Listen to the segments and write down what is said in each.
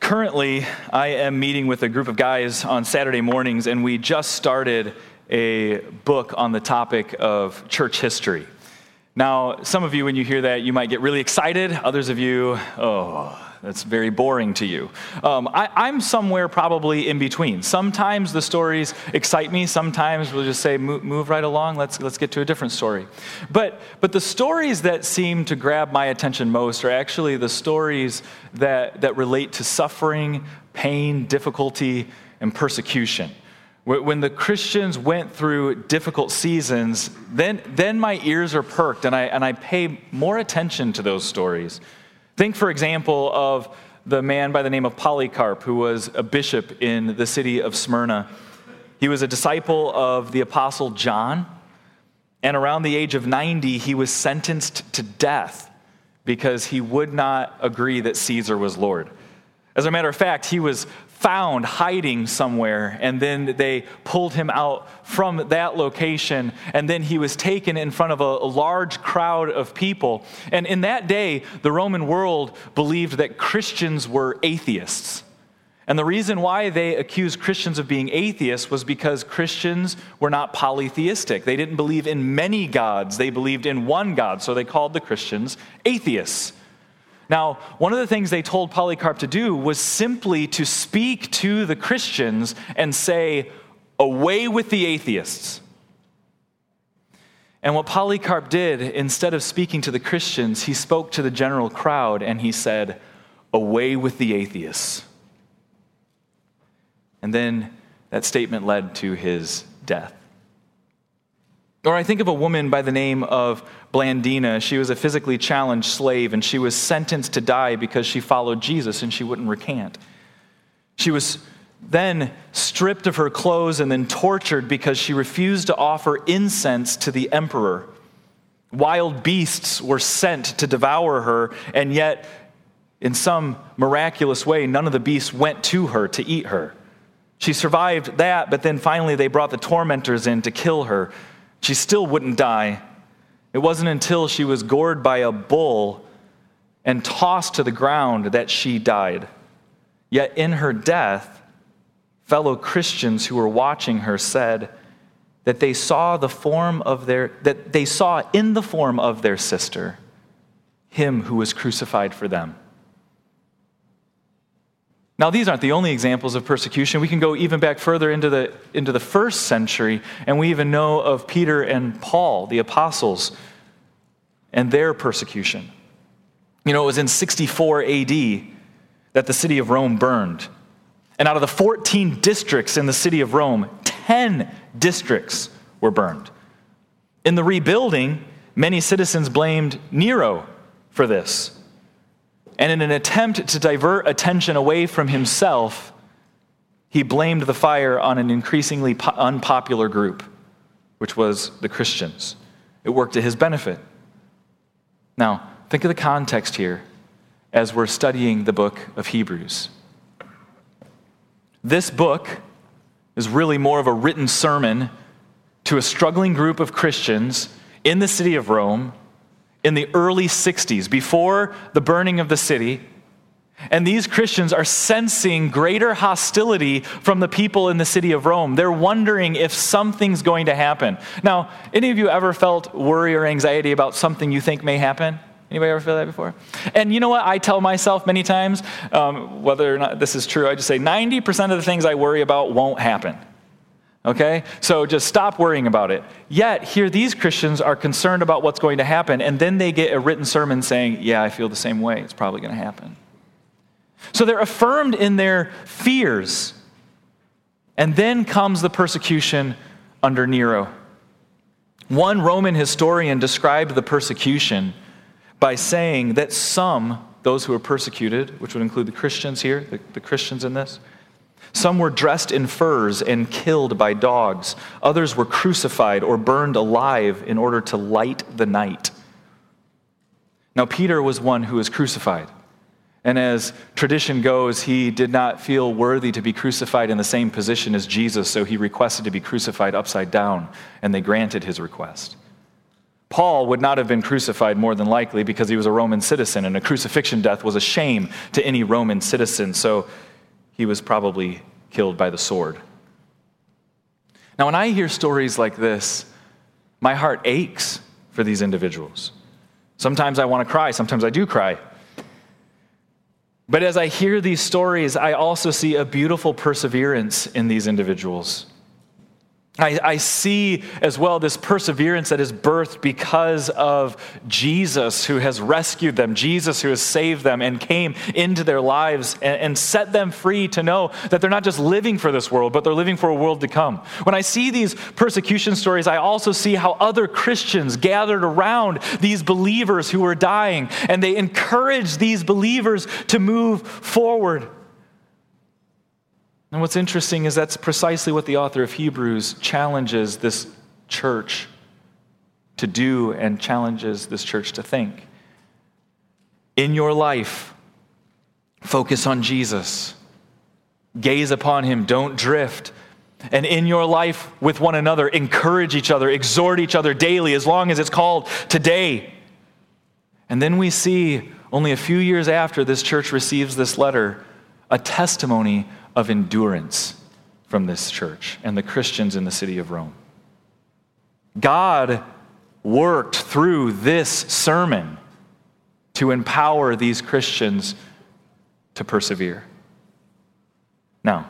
Currently, I am meeting with a group of guys on Saturday mornings, and we just started a book on the topic of church history. Now, some of you, when you hear that, you might get really excited. Others of you, that's very boring to you. I'm somewhere probably in between. Sometimes the stories excite me. Sometimes we'll just say, move right along. Let's get to a different story. But the stories that seem to grab my attention most are actually the stories that relate to suffering, pain, difficulty, and persecution. When the Christians went through difficult seasons, then my ears are perked, and I pay more attention to those stories. Think, for example, of the man by the name of Polycarp, who was a bishop in the city of Smyrna. He was a disciple of the Apostle John, and around the age of 90, he was sentenced to death because he would not agree that Caesar was Lord. As a matter of fact, he was found hiding somewhere, and then they pulled him out from that location, and then he was taken in front of a large crowd of people. And in that day, the Roman world believed that Christians were atheists. And the reason why they accused Christians of being atheists was because Christians were not polytheistic. They didn't believe in many gods. They believed in one God, so they called the Christians atheists. Now, one of the things they told Polycarp to do was simply to speak to the Christians and say, "Away with the atheists." And what Polycarp did, instead of speaking to the Christians, he spoke to the general crowd and he said, "Away with the atheists." And then that statement led to his death. Or I think of a woman by the name of Blandina. She was a physically challenged slave, and she was sentenced to die because she followed Jesus and she wouldn't recant. She was then stripped of her clothes and then tortured because she refused to offer incense to the emperor. Wild beasts were sent to devour her, and yet, in some miraculous way, none of the beasts went to her to eat her. She survived that, but then finally they brought the tormentors in to kill her. She still wouldn't die. It wasn't until she was gored by a bull and tossed to the ground that she died. Yet in her death, fellow Christians who were watching her said that they saw in the form of their sister him who was crucified for them. Now, these aren't the only examples of persecution. We can go even back further into the first century, and we even know of Peter and Paul, the apostles, and their persecution. You know, it was in 64 AD that the city of Rome burned. And out of the 14 districts in the city of Rome, 10 districts were burned. In the rebuilding, many citizens blamed Nero for this. And in an attempt to divert attention away from himself, he blamed the fire on an increasingly unpopular group, which was the Christians. It worked to his benefit. Now, think of the context here as we're studying the book of Hebrews. This book is really more of a written sermon to a struggling group of Christians in the city of Rome in the early 60s, before the burning of the city. And these Christians are sensing greater hostility from the people in the city of Rome. They're wondering if something's going to happen. Now, any of you ever felt worry or anxiety about something you think may happen? Anybody ever feel that before? And you know what I tell myself many times, whether or not this is true, I just say 90% of the things I worry about won't happen. Okay? So just stop worrying about it. Yet, here these Christians are concerned about what's going to happen, and then they get a written sermon saying, yeah, I feel the same way. It's probably going to happen. So they're affirmed in their fears. And then comes the persecution under Nero. One Roman historian described the persecution by saying that some, those who were persecuted, which would include the Christians here, the Christians in this, some were dressed in furs and killed by dogs. Others were crucified or burned alive in order to light the night. Now, Peter was one who was crucified. And as tradition goes, he did not feel worthy to be crucified in the same position as Jesus, so he requested to be crucified upside down, and they granted his request. Paul would not have been crucified more than likely because he was a Roman citizen, and a crucifixion death was a shame to any Roman citizen, so he was probably killed by the sword. Now, when I hear stories like this, my heart aches for these individuals. Sometimes I want to cry, sometimes I do cry. But as I hear these stories, I also see a beautiful perseverance in these individuals. I see as well this perseverance that is birthed because of Jesus who has rescued them, Jesus who has saved them and came into their lives and set them free to know that they're not just living for this world, but they're living for a world to come. When I see these persecution stories, I also see how other Christians gathered around these believers who were dying, and they encouraged these believers to move forward. And what's interesting is that's precisely what the author of Hebrews challenges this church to do and challenges this church to think. In your life, focus on Jesus. Gaze upon him, don't drift. And in your life with one another, encourage each other, exhort each other daily, as long as it's called today. And then we see, only a few years after this church receives this letter, a testimony of endurance from this church and the Christians in the city of Rome. God worked through this sermon to empower these Christians to persevere. Now,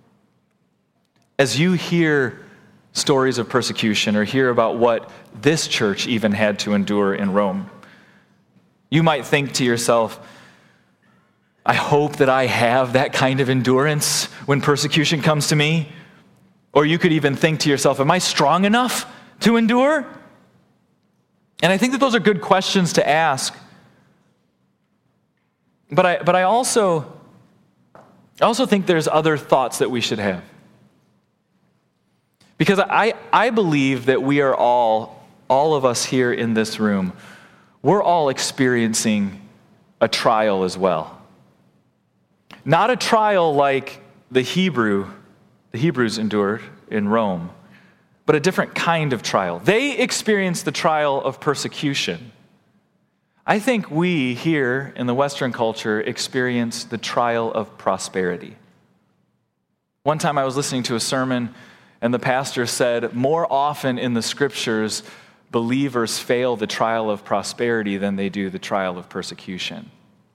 as you hear stories of persecution or hear about what this church even had to endure in Rome, you might think to yourself, I hope that I have that kind of endurance when persecution comes to me. Or you could even think to yourself, am I strong enough to endure? And I think that those are good questions to ask. But I also think there's other thoughts that we should have. Because I believe that we are all of us here in this room, we're all experiencing a trial as well. Not a trial like the Hebrews endured in Rome, but a different kind of trial. They experienced the trial of persecution. I think we here in the Western culture experience the trial of prosperity. One time I was listening to a sermon, and the pastor said, more often in the scriptures, believers fail the trial of prosperity than they do the trial of persecution.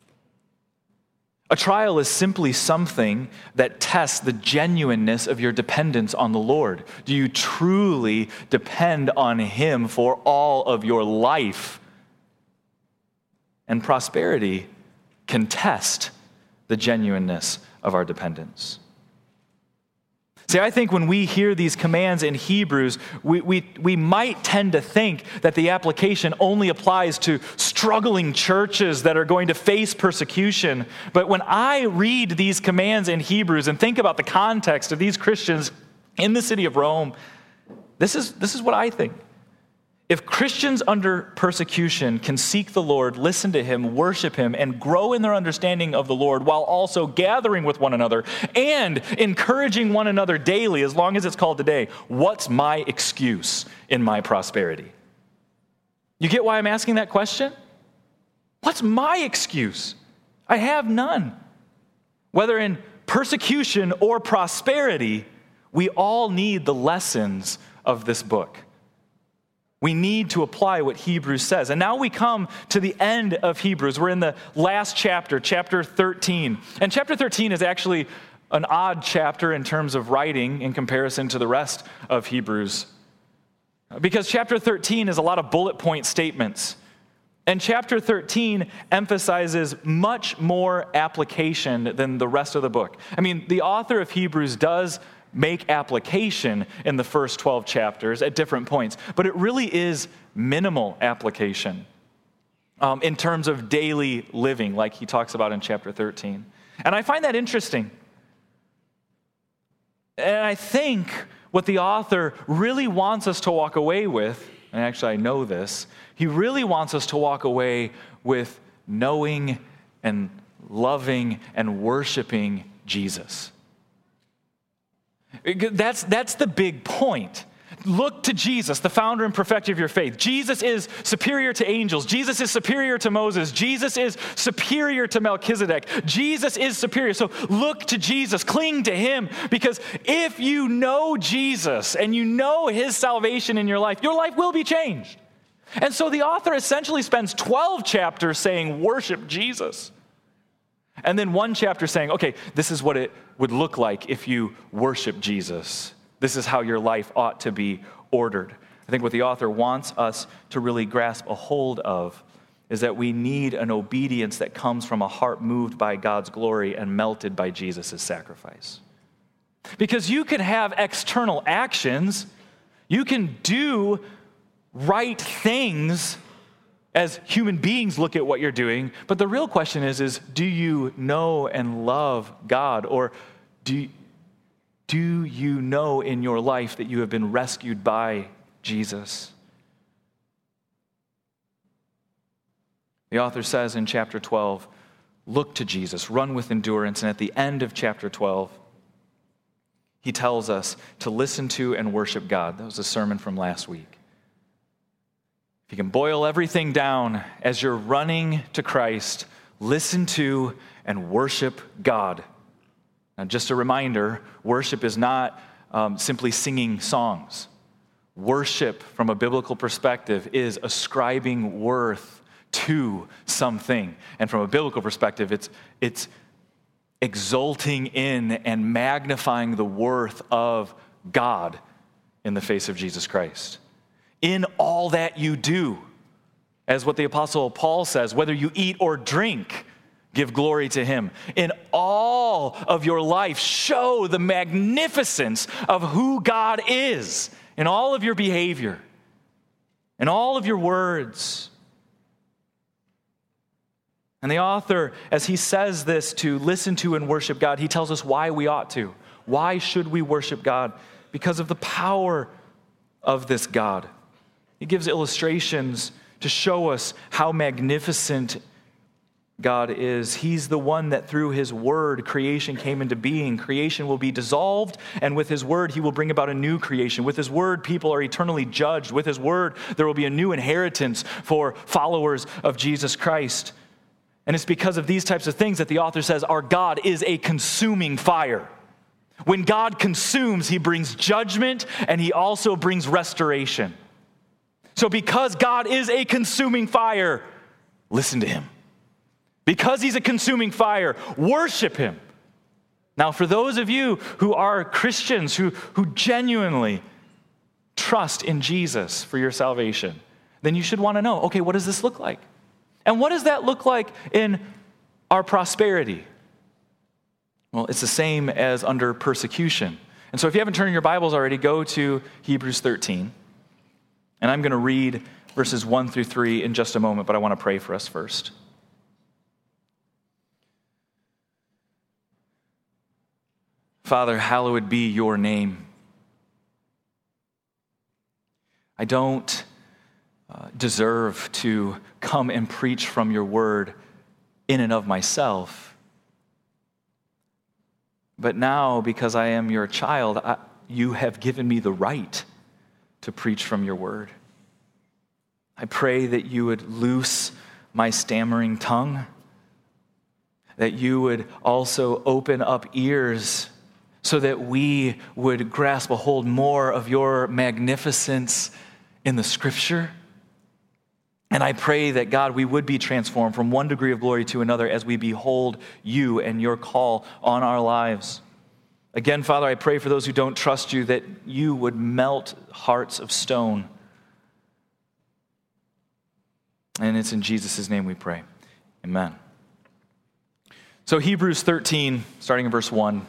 A trial is simply something that tests the genuineness of your dependence on the Lord. Do you truly depend on him for all of your life? And prosperity can test the genuineness of our dependence. See, I think when we hear these commands in Hebrews, we might tend to think that the application only applies to struggling churches that are going to face persecution. But when I read these commands in Hebrews and think about the context of these Christians in the city of Rome, this is what I think. If Christians under persecution can seek the Lord, listen to him, worship him, and grow in their understanding of the Lord while also gathering with one another and encouraging one another daily, as long as it's called today, what's my excuse in my prosperity? You get why I'm asking that question? What's my excuse? I have none. Whether in persecution or prosperity, we all need the lessons of this book. We need to apply what Hebrews says. And now we come to the end of Hebrews. We're in the last chapter, chapter 13. And chapter 13 is actually an odd chapter in terms of writing in comparison to the rest of Hebrews. Because chapter 13 is a lot of bullet point statements. And chapter 13 emphasizes much more application than the rest of the book. I mean, the author of Hebrews does make application in the first 12 chapters at different points, but it really is minimal application in terms of daily living, like he talks about in chapter 13. And I find that interesting. And I think what the author really wants us to walk away with, and actually I know this, he really wants us to walk away with knowing and loving and worshiping Jesus. That's the big point. Look to Jesus, the founder and perfecter of your faith. Jesus is superior to angels. Jesus is superior to Moses. Jesus is superior to Melchizedek. Jesus is superior. So look to Jesus, cling to him, because if you know Jesus and you know his salvation in your life will be changed. And so the author essentially spends 12 chapters saying, worship Jesus. And then one chapter saying, okay, this is what it would look like if you worship Jesus. This is how your life ought to be ordered. I think what the author wants us to really grasp a hold of is that we need an obedience that comes from a heart moved by God's glory and melted by Jesus' sacrifice. Because you can have external actions, you can do right things as human beings look at what you're doing, but the real question is do you know and love God, or do you know in your life that you have been rescued by Jesus? The author says in chapter 12, look to Jesus, run with endurance. And at the end of chapter 12, he tells us to listen to and worship God. That was a sermon from last week. If you can boil everything down as you're running to Christ, listen to and worship God. Now, just a reminder, worship is not simply singing songs. Worship, from a biblical perspective, is ascribing worth to something. And from a biblical perspective, it's exulting in and magnifying the worth of God in the face of Jesus Christ. In all that you do, as what the Apostle Paul says, whether you eat or drink, give glory to him. In all of your life, show the magnificence of who God is in all of your behavior, in all of your words. And the author, as he says this to listen to and worship God, he tells us why we ought to. Why should we worship God? Because of the power of this God. He gives illustrations to show us how magnificent God is. He's the one that through his word, creation came into being. Creation will be dissolved, and with his word, he will bring about a new creation. With his word, people are eternally judged. With his word, there will be a new inheritance for followers of Jesus Christ. And it's because of these types of things that the author says our God is a consuming fire. When God consumes, he brings judgment, and he also brings restoration. So because God is a consuming fire, listen to him. Because he's a consuming fire, worship him. Now, for those of you who are Christians, who genuinely trust in Jesus for your salvation, then you should want to know, okay, what does this look like? And what does that look like in our prosperity? Well, it's the same as under persecution. And so if you haven't turned your Bibles already, go to Hebrews 13. And I'm going to read verses 1 through 3 in just a moment, but I want to pray for us first. Father, hallowed be your name. I don't deserve to come and preach from your word in and of myself. But now, because I am your child, you have given me the right to preach from your word. I pray that you would loose my stammering tongue, that you would also open up ears so that we would grasp a hold more of your magnificence in the scripture. And I pray that, God, we would be transformed from one degree of glory to another as we behold you and your call on our lives. Again, Father, I pray for those who don't trust you that you would melt hearts of stone. And it's in Jesus' name we pray. Amen. So Hebrews 13, starting in verse 1.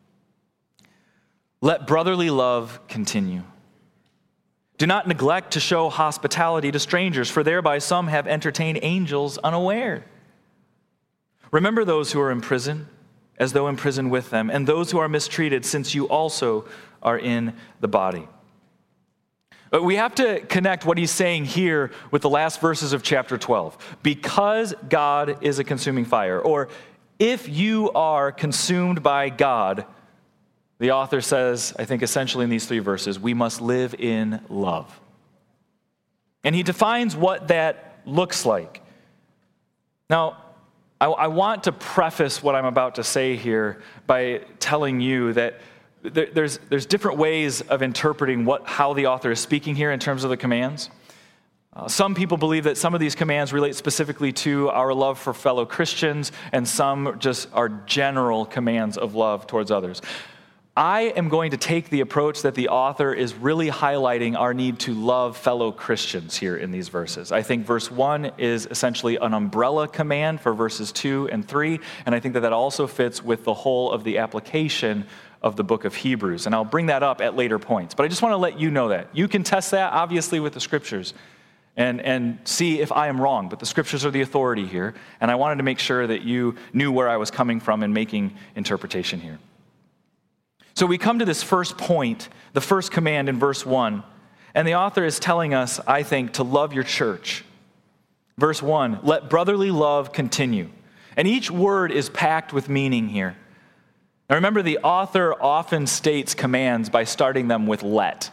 Let brotherly love continue. Do not neglect to show hospitality to strangers, for thereby some have entertained angels unaware. Remember those who are in prison, as though in prison with them, and those who are mistreated, since you also are in the body. But we have to connect what he's saying here with the last verses of chapter 12. Because God is a consuming fire, or if you are consumed by God, The author says, I think essentially in these 3 verses, we must live in love. And he defines what that looks like. Now, I want to preface what I'm about to say here by telling you that there's different ways of interpreting how the author is speaking here in terms of the commands. Some people believe that some of these commands relate specifically to our love for fellow Christians, and some just are general commands of love towards others. I am going to take the approach that the author is really highlighting our need to love fellow Christians here in these verses. I think verse 1 is essentially an umbrella command for verses 2 and 3, and I think that also fits with the whole of the application of the book of Hebrews. And I'll bring that up at later points. But I just want to let you know that. You can test that, obviously, with the scriptures and see if I am wrong. But the scriptures are the authority here, and I wanted to make sure that you knew where I was coming from in making interpretation here. So we come to this first point, the first command in verse 1, and the author is telling us, I think, to love your church. Verse 1, let brotherly love continue. And each word is packed with meaning here. Now remember, the author often states commands by starting them with let.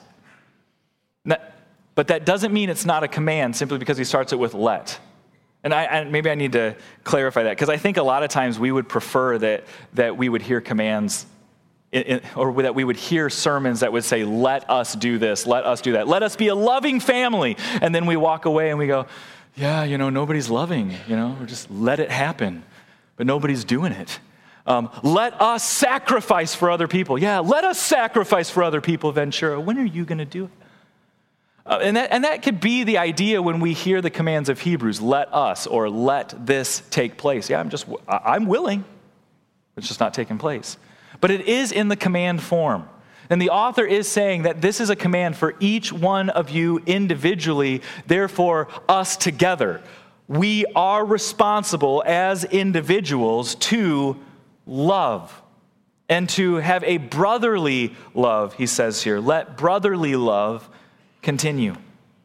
But that doesn't mean it's not a command simply because he starts it with let. And maybe I need to clarify that, because I think a lot of times we would prefer that we would hear commands or that we would hear sermons that would say, let us do this, let us do that, let us be a loving family. And then we walk away and we go, yeah, nobody's loving, or just let it happen. But nobody's doing it. Let us sacrifice for other people. Yeah, let us sacrifice for other people, Ventura. When are you going to do it? And that could be the idea when we hear the commands of Hebrews, let us, or let this take place. Yeah, I'm willing. It's just not taking place. But it is in the command form. And the author is saying that this is a command for each one of you individually, therefore us together. We are responsible as individuals to love and to have a brotherly love, he says here. Let brotherly love continue.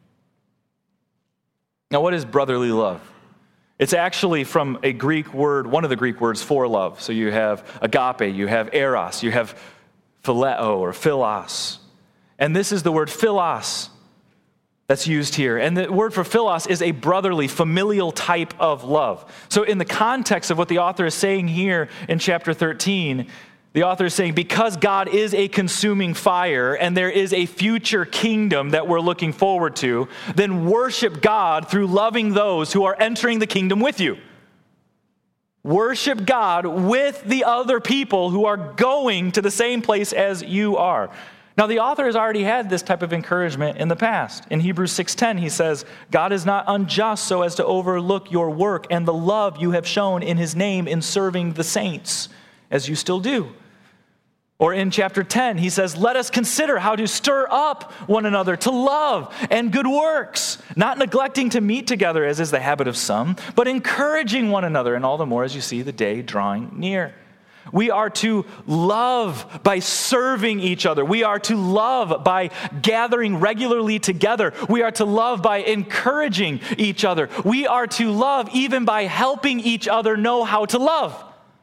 Now, what is brotherly love? It's actually from a Greek word, one of the Greek words for love. So you have agape, you have eros, you have phileo or philos. And this is the word philos that's used here. And the word for philos is a brotherly, familial type of love. So in the context of what the author is saying here in chapter 13, the author is saying, because God is a consuming fire and there is a future kingdom that we're looking forward to, then worship God through loving those who are entering the kingdom with you. Worship God with the other people who are going to the same place as you are. Now, the author has already had this type of encouragement in the past. In Hebrews 6:10, he says, God is not unjust so as to overlook your work and the love you have shown in his name in serving the saints, as you still do. Or in chapter 10, he says, let us consider how to stir up one another to love and good works, not neglecting to meet together as is the habit of some, but encouraging one another, and all the more as you see the day drawing near. We are to love by serving each other. We are to love by gathering regularly together. We are to love by encouraging each other. We are to love even by helping each other know how to love.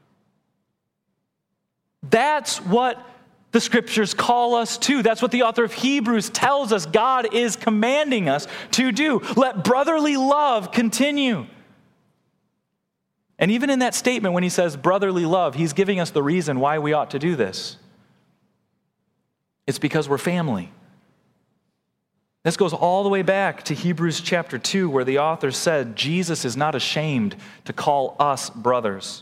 That's what the scriptures call us to. That's what the author of Hebrews tells us God is commanding us to do. Let brotherly love continue. And even in that statement, when he says brotherly love, he's giving us the reason why we ought to do this. It's because we're family. This goes all the way back to Hebrews chapter 2, where the author said, Jesus is not ashamed to call us brothers.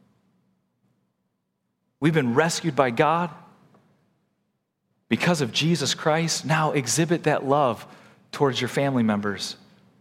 We've been rescued by God because of Jesus Christ. Now exhibit that love towards your family members.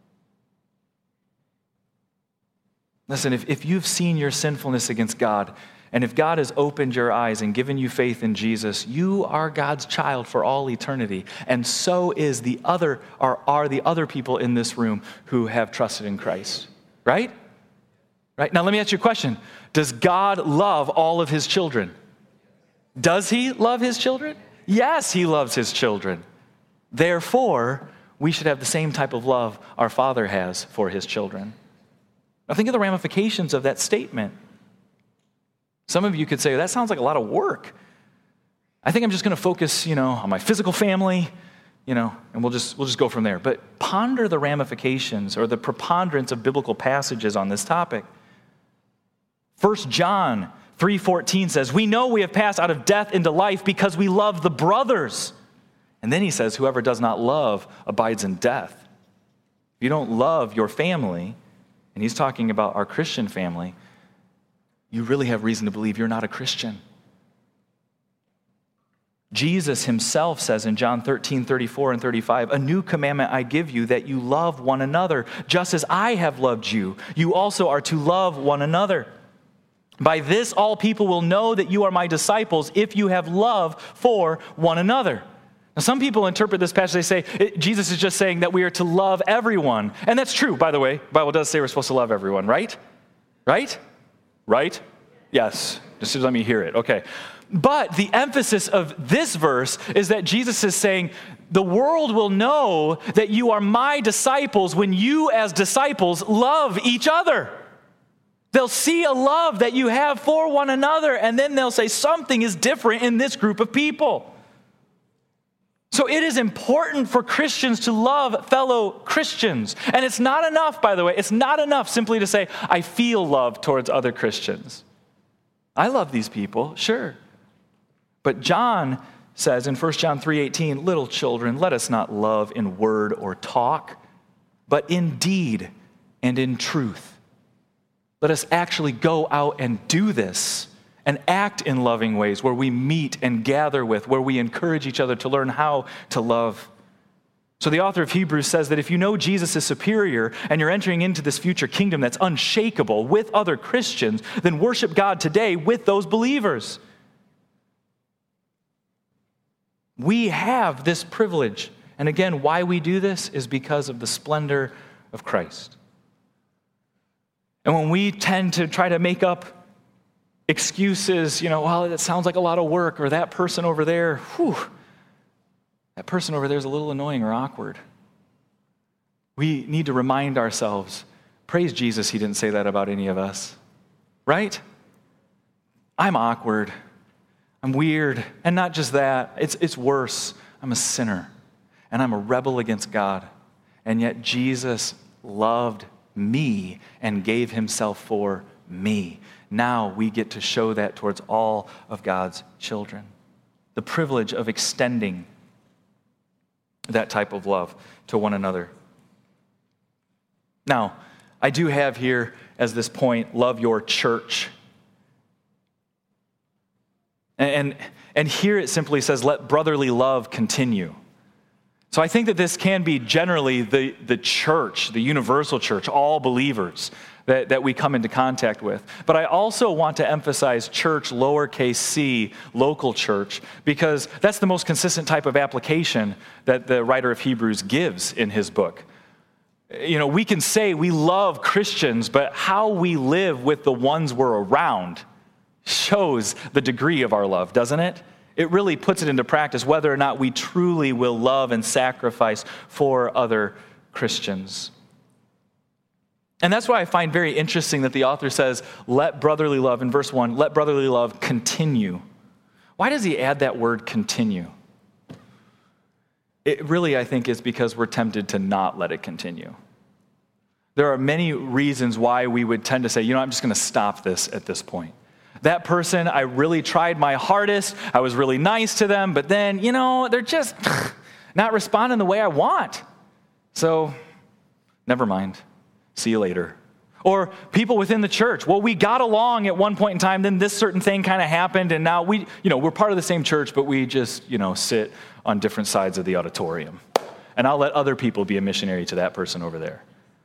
Listen, if you've seen your sinfulness against God, and if God has opened your eyes and given you faith in Jesus, you are God's child for all eternity. And so is are the other people in this room who have trusted in Christ. Right? Right? Now let me ask you a question. Does God love all of his children? Does he love his children? Yes, he loves his children. Therefore, we should have the same type of love our Father has for his children. Now think of the ramifications of that statement. Some of you could say, that sounds like a lot of work. I think I'm just going to focus, on my physical family, and we'll just go from there. But ponder the ramifications or the preponderance of biblical passages on this topic. 1 John 3:14 says, "We know we have passed out of death into life because we love the brothers." And then he says, "Whoever does not love abides in death." If you don't love your family, and he's talking about our Christian family, you really have reason to believe you're not a Christian. Jesus himself says in John 13:34 and 35, "A new commandment I give you, that you love one another. Just as I have loved you, you also are to love one another. By this all people will know that you are my disciples, if you have love for one another." Now, some people interpret this passage, they say, Jesus is just saying that we are to love everyone. And that's true, by the way. The Bible does say we're supposed to love everyone, right? Right? Right? Yes. Just let me hear it. Okay. But the emphasis of this verse is that Jesus is saying, the world will know that you are my disciples when you as disciples love each other. They'll see a love that you have for one another, and then they'll say something is different in this group of people. So it is important for Christians to love fellow Christians. And it's not enough, by the way, it's not enough simply to say, I feel love towards other Christians. I love these people, sure. But John says in 1 John 3:18, "Little children, let us not love in word or talk, but in deed and in truth." Let us actually go out and do this and act in loving ways where we meet and gather with, where we encourage each other to learn how to love. So the author of Hebrews says that if you know Jesus is superior and you're entering into this future kingdom that's unshakable with other Christians, then worship God today with those believers. We have this privilege. And again, why we do this is because of the splendor of Christ. And when we tend to try to make up excuses, well, it sounds like a lot of work, or that person over there, that person over there is a little annoying or awkward. We need to remind ourselves, praise Jesus, he didn't say that about any of us, right? I'm awkward. I'm weird. And not just that, it's worse. I'm a sinner, and I'm a rebel against God. And yet Jesus loved me and gave himself for me. Now we get to show that towards all of God's children. The privilege of extending that type of love to one another. Now, I do have here as this point, love your church. And here it simply says, let brotherly love continue. So I think that this can be generally the church, the universal church, all believers that we come into contact with. But I also want to emphasize church, lowercase c, local church, because that's the most consistent type of application that the writer of Hebrews gives in his book. We can say we love Christians, but how we live with the ones we're around shows the degree of our love, doesn't it? It really puts it into practice whether or not we truly will love and sacrifice for other Christians. And that's why I find very interesting that the author says, let brotherly love, in verse 1, let brotherly love continue. Why does he add that word continue? It really, I think, is because we're tempted to not let it continue. There are many reasons why we would tend to say, I'm just going to stop this at this point. That person, I really tried my hardest. I was really nice to them, but then, they're just not responding the way I want. So, never mind. See you later. Or people within the church. Well, we got along at one point in time, then this certain thing kind of happened, and now we're part of the same church, but we just, sit on different sides of the auditorium. And I'll let other people be a missionary to that person over there.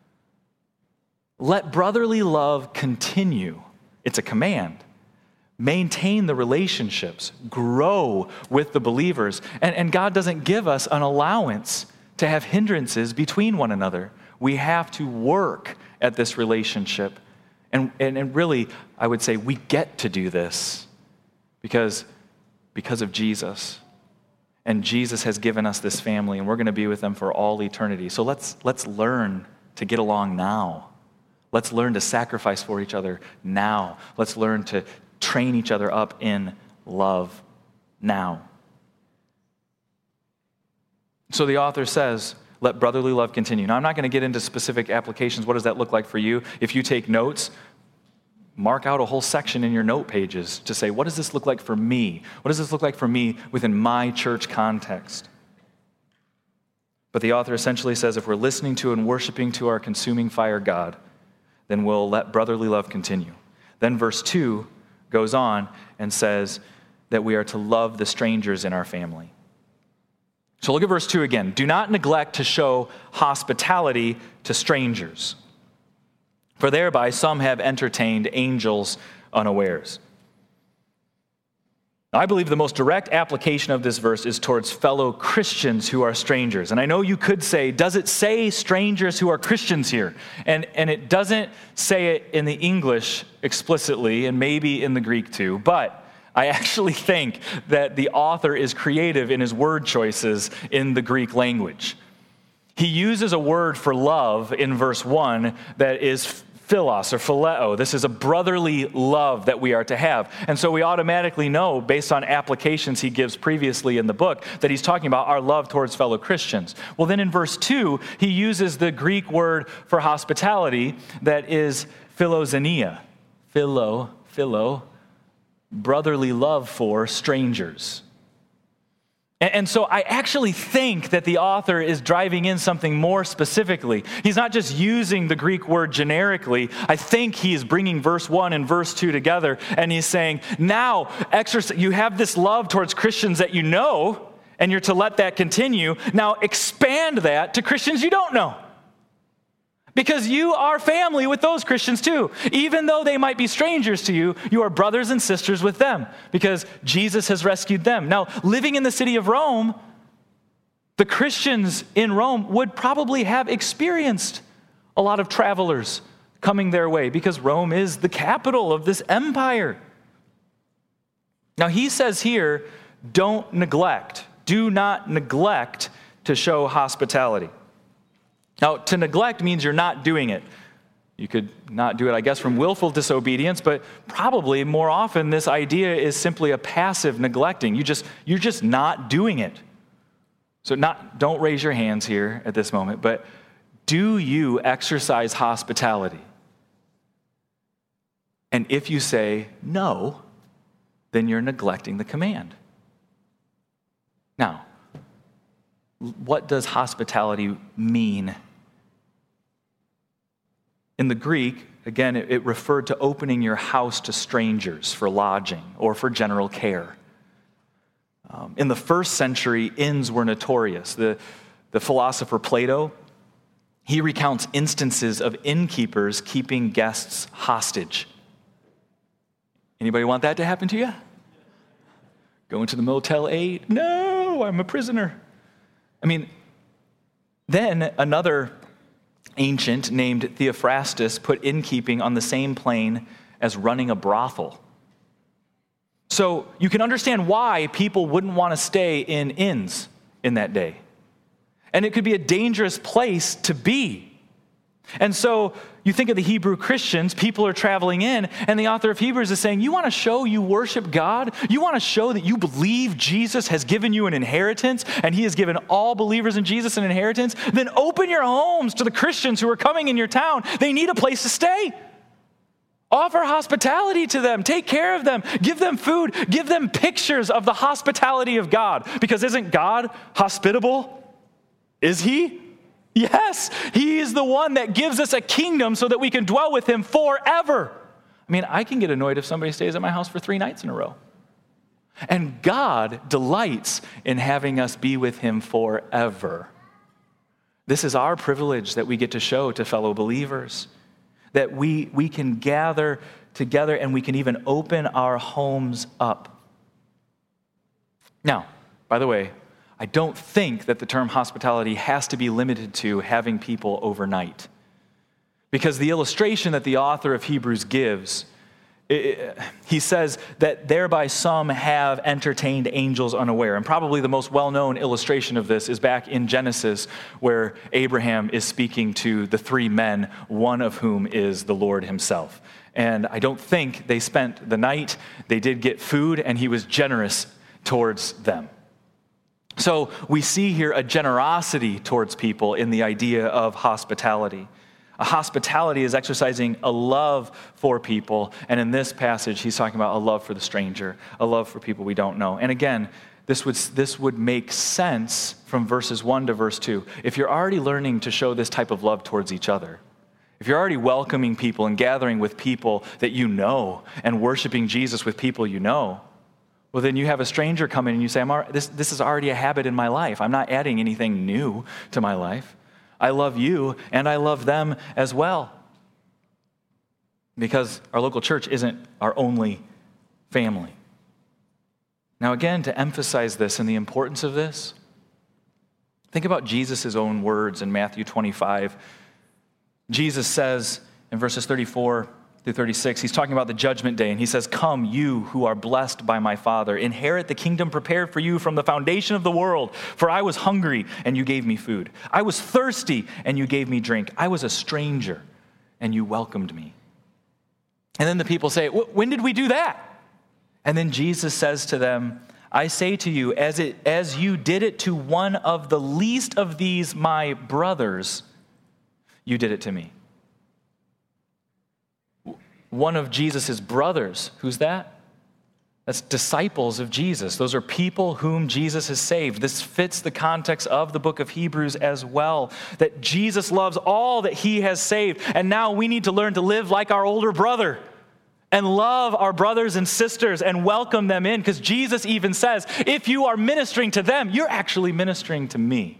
Let brotherly love continue. It's a command. Maintain the relationships, grow with the believers. And God doesn't give us an allowance to have hindrances between one another. We have to work at this relationship. And really, I would say we get to do this because of Jesus. And Jesus has given us this family, and we're going to be with them for all eternity. So let's learn to get along now. Let's learn to sacrifice for each other now. Let's learn to train each other up in love now. So the author says, let brotherly love continue. Now, I'm not going to get into specific applications. What does that look like for you? If you take notes, mark out a whole section in your note pages to say, what does this look like for me? What does this look like for me within my church context? But the author essentially says, if we're listening to and worshiping to our consuming fire God, then we'll let brotherly love continue. Then verse 2 goes on and says that we are to love the strangers in our family. So look at verse 2 again. Do not neglect to show hospitality to strangers, for thereby some have entertained angels unawares. I believe the most direct application of this verse is towards fellow Christians who are strangers. And I know you could say, does it say strangers who are Christians here? And it doesn't say it in the English explicitly, and maybe in the Greek too, but I actually think that the author is creative in his word choices in the Greek language. He uses a word for love in verse 1 that is philos or phileo. This is a brotherly love that we are to have. And so we automatically know, based on applications he gives previously in the book, that he's talking about our love towards fellow Christians. Well, then in verse 2, he uses the Greek word for hospitality that is philoxenia. Philo, brotherly love for strangers. And so I actually think that the author is driving in something more specifically. He's not just using the Greek word generically. I think he is bringing verse 1 and verse 2 together, and he's saying, now, you have this love towards Christians that you know, and you're to let that continue. Now expand that to Christians you don't know. Because you are family with those Christians too. Even though they might be strangers to you, you are brothers and sisters with them because Jesus has rescued them. Now, living in the city of Rome, the Christians in Rome would probably have experienced a lot of travelers coming their way because Rome is the capital of this empire. Now, he says here, do not neglect to show hospitality. Now, to neglect means you're not doing it. You could not do it, I guess, from willful disobedience, but probably more often this idea is simply a passive neglecting. You're just not doing it. So don't raise your hands here at this moment, but do you exercise hospitality? And if you say no, then you're neglecting the command. Now, what does hospitality mean? In the Greek, again, it referred to opening your house to strangers for lodging or for general care. In the first century, inns were notorious. The philosopher Plato, he recounts instances of innkeepers keeping guests hostage. Anybody want that to happen to you? Going to the Motel 8? No, I'm a prisoner. Then another ancient named Theophrastus put innkeeping on the same plane as running a brothel. So you can understand why people wouldn't want to stay in inns in that day. And it could be a dangerous place to be. And so you think of the Hebrew Christians, people are traveling in, and the author of Hebrews is saying, you want to show you worship God? You want to show that you believe Jesus has given you an inheritance, and he has given all believers in Jesus an inheritance? Then open your homes to the Christians who are coming in your town. They need a place to stay. Offer hospitality to them. Take care of them. Give them food. Give them pictures of the hospitality of God. Because isn't God hospitable? Is he? Yes, he is the one that gives us a kingdom so that we can dwell with him forever. I can get annoyed if somebody stays at my house for 3 nights in a row. And God delights in having us be with him forever. This is our privilege that we get to show to fellow believers, that we can gather together and we can even open our homes up. Now, by the way, I don't think that the term hospitality has to be limited to having people overnight. Because the illustration that the author of Hebrews gives, he says that thereby some have entertained angels unaware. And probably the most well-known illustration of this is back in Genesis, where Abraham is speaking to the 3 men, one of whom is the Lord himself. And I don't think they spent the night. They did get food, and he was generous towards them. So we see here a generosity towards people in the idea of hospitality. A hospitality is exercising a love for people, and in this passage, he's talking about a love for the stranger, a love for people we don't know. And again, this would make sense from verses 1 to verse 2. If you're already learning to show this type of love towards each other, if you're already welcoming people and gathering with people that you know and worshiping Jesus with people you know, well, then you have a stranger come in and you say, this is already a habit in my life. I'm not adding anything new to my life. I love you and I love them as well. Because our local church isn't our only family. Now again, to emphasize this and the importance of this, think about Jesus' own words in Matthew 25. Jesus says in verses 34 through 36, he's talking about the judgment day, and he says, "Come, you who are blessed by my Father, inherit the kingdom prepared for you from the foundation of the world. For I was hungry, and you gave me food. I was thirsty, and you gave me drink. I was a stranger, and you welcomed me." And then the people say, "When did we do that?" And then Jesus says to them, "I say to you, as you did it to one of the least of these my brothers, you did it to me." One of Jesus' brothers, who's that? That's disciples of Jesus. Those are people whom Jesus has saved. This fits the context of the book of Hebrews as well, that Jesus loves all that he has saved. And now we need to learn to live like our older brother and love our brothers and sisters and welcome them in, because Jesus even says, if you are ministering to them, you're actually ministering to me.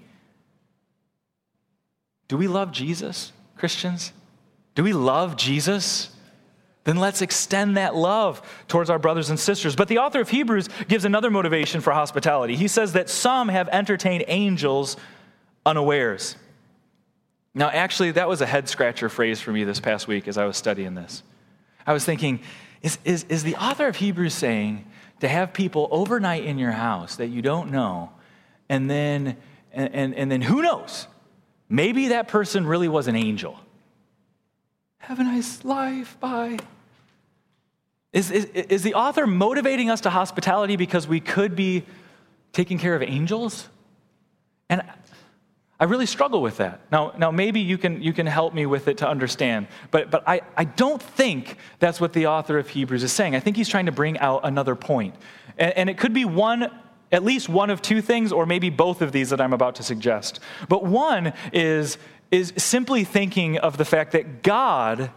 Do we love Jesus, Christians? Do we love Jesus? Then let's extend that love towards our brothers and sisters. But the author of Hebrews gives another motivation for hospitality. He says that some have entertained angels unawares. Now, actually, that was a head-scratcher phrase for me this past week as I was studying this. I was thinking, is the author of Hebrews saying to have people overnight in your house that you don't know, and then who knows? Maybe that person really was an angel. Have a nice life, bye. Is the author motivating us to hospitality because we could be taking care of angels? And I really struggle with that. Now maybe you can help me with it to understand, but I don't think that's what the author of Hebrews is saying. I think he's trying to bring out another point. And it could be at least one of two things, or maybe both of these that I'm about to suggest. But one is simply thinking of the fact that God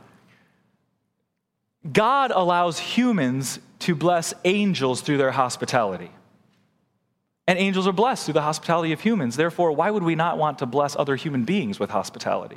allows humans to bless angels through their hospitality. And angels are blessed through the hospitality of humans. Therefore, why would we not want to bless other human beings with hospitality?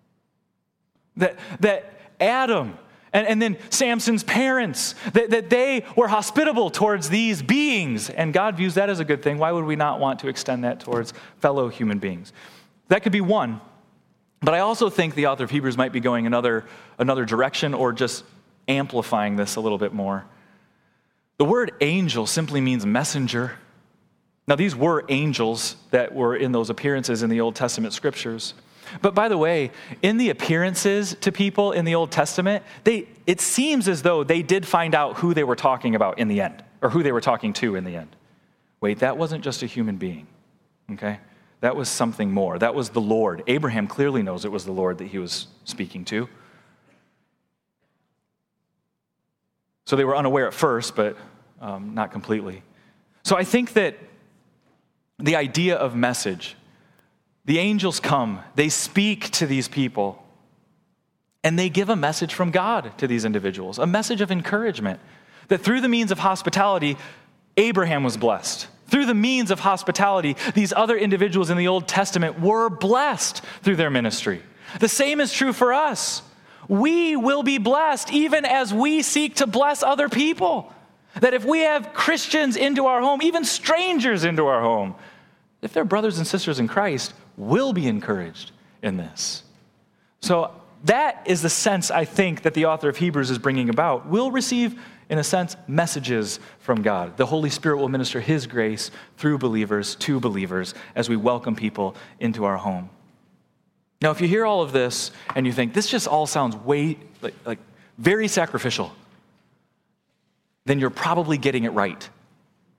That Adam and then Samson's parents, that they were hospitable towards these beings, and God views that as a good thing. Why would we not want to extend that towards fellow human beings? That could be one. But I also think the author of Hebrews might be going another direction, or just amplifying this a little bit more. The word angel simply means messenger. Now, these were angels that were in those appearances in the Old Testament scriptures. But by the way, in the appearances to people in the Old Testament, it seems as though they did find out who they were talking about in the end, or who they were talking to in the end. Wait, that wasn't just a human being, okay? That was something more. That was the Lord. Abraham clearly knows it was the Lord that he was speaking to. So they were unaware at first, but not completely. So I think that the idea of message, the angels come, they speak to these people, and they give a message from God to these individuals, a message of encouragement, that through the means of hospitality, Abraham was blessed. Through the means of hospitality, these other individuals in the Old Testament were blessed through their ministry. The same is true for us. We will be blessed even as we seek to bless other people. That if we have Christians into our home, even strangers into our home, if they're brothers and sisters in Christ, we'll be encouraged in this. So that is the sense, I think, that the author of Hebrews is bringing about. We'll receive, in a sense, messages from God. The Holy Spirit will minister his grace through believers to believers as we welcome people into our home. Now, if you hear all of this and you think, this just all sounds like very sacrificial, then you're probably getting it right.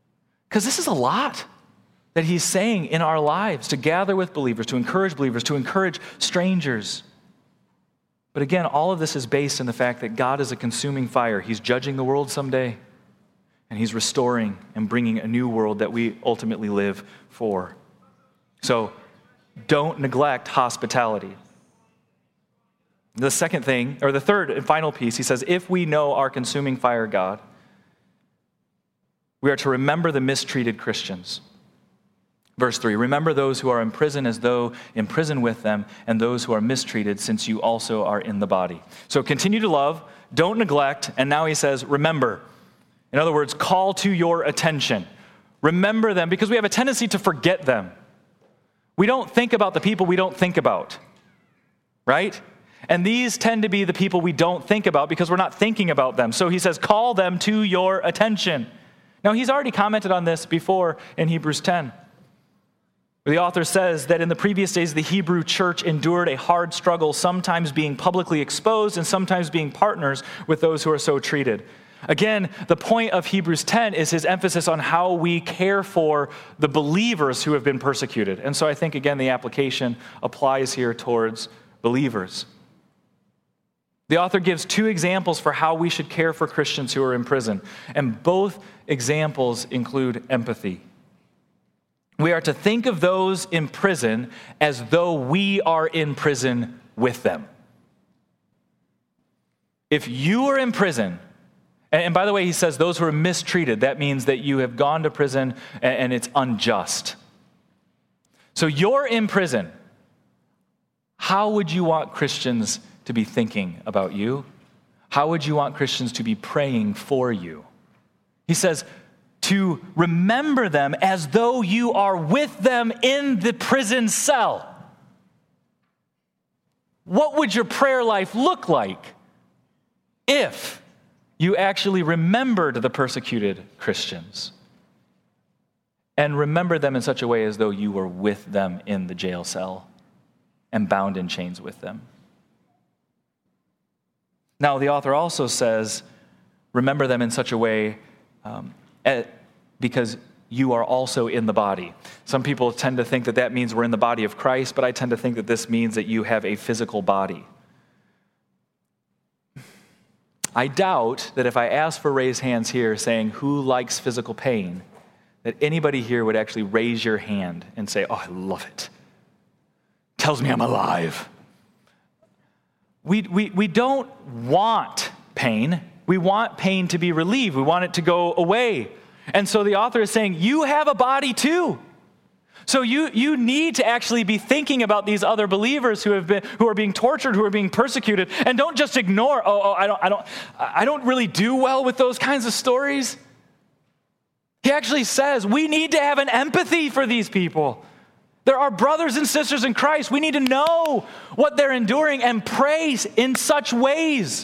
Because this is a lot that he's saying in our lives, to gather with believers, to encourage strangers. But again, all of this is based in the fact that God is a consuming fire. He's judging the world someday, and he's restoring and bringing a new world that we ultimately live for. So don't neglect hospitality. The second thing, or the third and final piece, he says, if we know our consuming fire God, we are to remember the mistreated Christians. Verse 3, remember those who are in prison as though in prison with them, and those who are mistreated, since you also are in the body. So continue to love, don't neglect, and now he says, remember. In other words, call to your attention. Remember them, because we have a tendency to forget them. We don't think about the people we don't think about, right? And these tend to be the people we don't think about because we're not thinking about them. So he says, call them to your attention. Now, he's already commented on this before in Hebrews 10. The author says that in the previous days, the Hebrew church endured a hard struggle, sometimes being publicly exposed and sometimes being partners with those who are so treated. Again, the point of Hebrews 10 is his emphasis on how we care for the believers who have been persecuted. And so I think, again, the application applies here towards believers. The author gives two examples for how we should care for Christians who are in prison, and both examples include empathy. We are to think of those in prison as though we are in prison with them. If you are in prison, and by the way, he says those who are mistreated, that means that you have gone to prison and it's unjust. So you're in prison. How would you want Christians to be thinking about you? How would you want Christians to be praying for you? He says, to remember them as though you are with them in the prison cell. What would your prayer life look like if you actually remembered the persecuted Christians and remember them in such a way as though you were with them in the jail cell and bound in chains with them? Now, the author also says, remember them in such a way because you are also in the body. Some people tend to think that that means we're in the body of Christ, but I tend to think that this means that you have a physical body. I doubt that if I asked for raised hands here saying, who likes physical pain, that anybody here would actually raise your hand and say, oh, I love it. Tells me I'm alive. We don't want pain. We want pain to be relieved. We want it to go away. And so the author is saying, you have a body too. So you need to actually be thinking about these other believers who are being tortured, who are being persecuted, and don't just ignore, I don't really do well with those kinds of stories. He actually says we need to have an empathy for these people. There are brothers and sisters in Christ. We need to know what they're enduring and pray in such ways.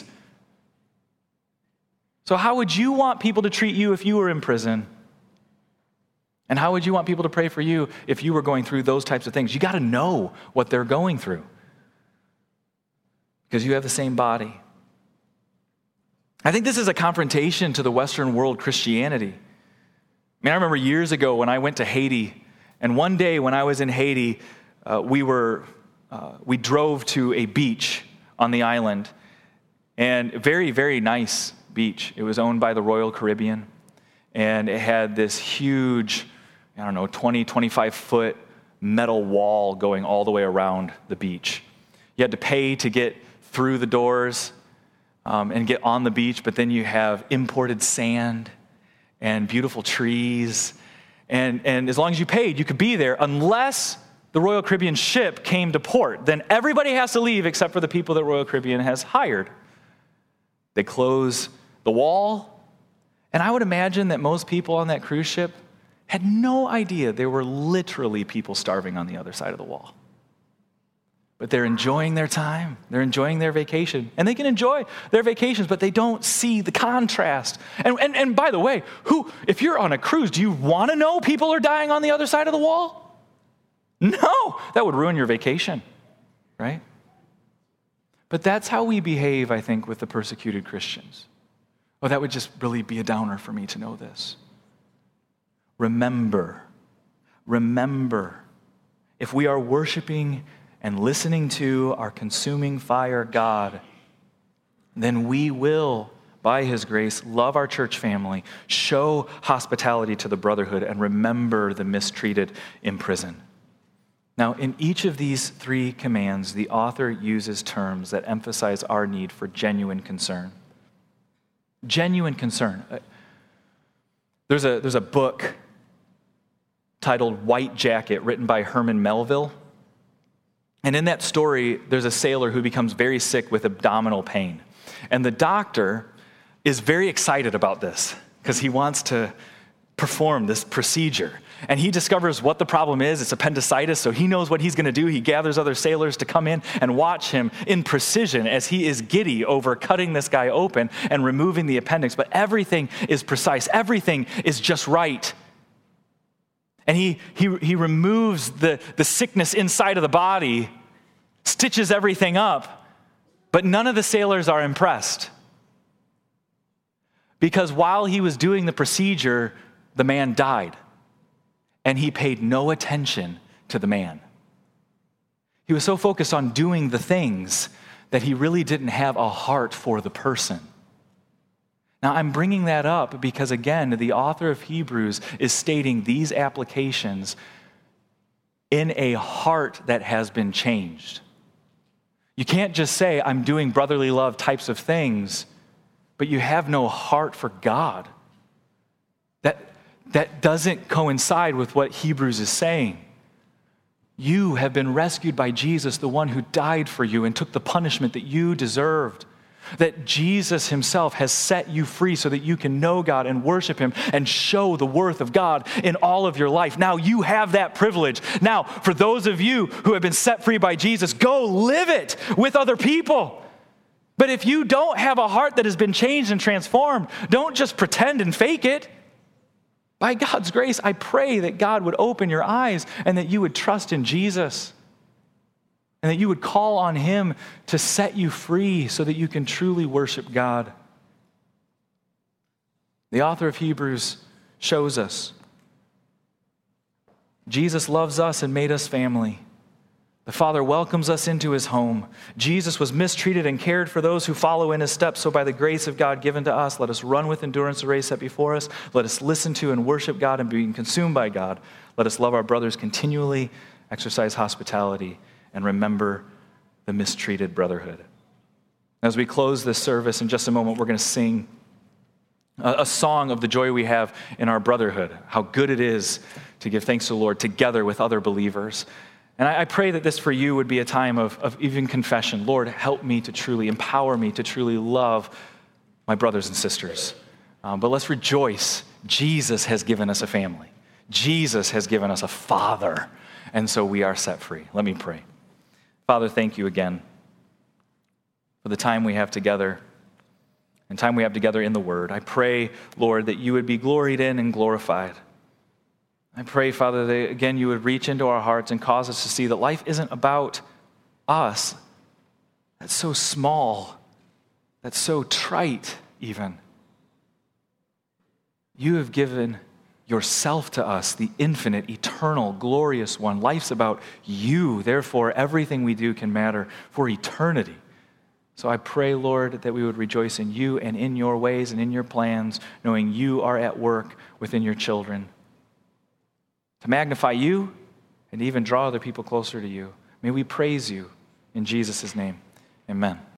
So how would you want people to treat you if you were in prison? And how would you want people to pray for you if you were going through those types of things? You got to know what they're going through because you have the same body. I think this is a confrontation to the Western world Christianity. I remember years ago when I went to Haiti, and one day when I was in Haiti, we drove to a beach on the island, and very, very nice beach. It was owned by the Royal Caribbean, and it had this huge, 20, 25-foot metal wall going all the way around the beach. You had to pay to get through the doors and get on the beach, but then you have imported sand and beautiful trees, and as long as you paid, you could be there unless the Royal Caribbean ship came to port. Then everybody has to leave except for the people that Royal Caribbean has hired. They close the wall, and I would imagine that most people on that cruise ship had no idea there were literally people starving on the other side of the wall. But they're enjoying their time. They're enjoying their vacation. And they can enjoy their vacations, but they don't see the contrast. And by the way, if you're on a cruise, do you want to know people are dying on the other side of the wall? No, that would ruin your vacation, right? But that's how we behave, I think, with the persecuted Christians. Oh, that would just really be a downer for me to know this. remember, if we are worshiping and listening to our consuming fire God, then we will, by his grace, love our church family, show hospitality to the brotherhood, and remember the mistreated in prison. Now, in each of these three commands, the author uses terms that emphasize our need for genuine concern. Genuine concern. There's a book titled White Jacket, written by Herman Melville. And in that story, there's a sailor who becomes very sick with abdominal pain. And the doctor is very excited about this because he wants to perform this procedure. And he discovers what the problem is. It's appendicitis, so he knows what he's going to do. He gathers other sailors to come in and watch him in precision as he is giddy over cutting this guy open and removing the appendix. But everything is precise. Everything is just right. And he removes the sickness inside of the body, stitches everything up, but none of the sailors are impressed. Because while he was doing the procedure, the man died. And he paid no attention to the man. He was so focused on doing the things that he really didn't have a heart for the person. Now, I'm bringing that up because, again, the author of Hebrews is stating these applications in a heart that has been changed. You can't just say, I'm doing brotherly love types of things, but you have no heart for God. That doesn't coincide with what Hebrews is saying. You have been rescued by Jesus, the one who died for you and took the punishment that you deserved. That Jesus himself has set you free so that you can know God and worship him and show the worth of God in all of your life. Now you have that privilege. Now, for those of you who have been set free by Jesus, go live it with other people. But if you don't have a heart that has been changed and transformed, don't just pretend and fake it. By God's grace, I pray that God would open your eyes and that you would trust in Jesus and that you would call on him to set you free so that you can truly worship God. The author of Hebrews shows us Jesus loves us and made us family. The Father welcomes us into his home. Jesus was mistreated and cared for those who follow in his steps. So by the grace of God given to us, let us run with endurance the race set before us. Let us listen to and worship God and be consumed by God. Let us love our brothers continually, exercise hospitality, and remember the mistreated brotherhood. As we close this service in just a moment, we're going to sing a song of the joy we have in our brotherhood, how good it is to give thanks to the Lord together with other believers. And I pray that this for you would be a time of even confession. Lord, help me to truly, empower me to truly love my brothers and sisters. But let's rejoice. Jesus has given us a family. Jesus has given us a father. And so we are set free. Let me pray. Father, thank you again for the time we have together and time we have together in the Word. I pray, Lord, that you would be gloried in and glorified. I pray, Father, that again you would reach into our hearts and cause us to see that life isn't about us. That's so small. That's so trite, even. You have given yourself to us, the infinite, eternal, glorious one. Life's about you. Therefore, everything we do can matter for eternity. So I pray, Lord, that we would rejoice in you and in your ways and in your plans, knowing you are at work within your children, to magnify you and even draw other people closer to you. May we praise you in Jesus' name. Amen.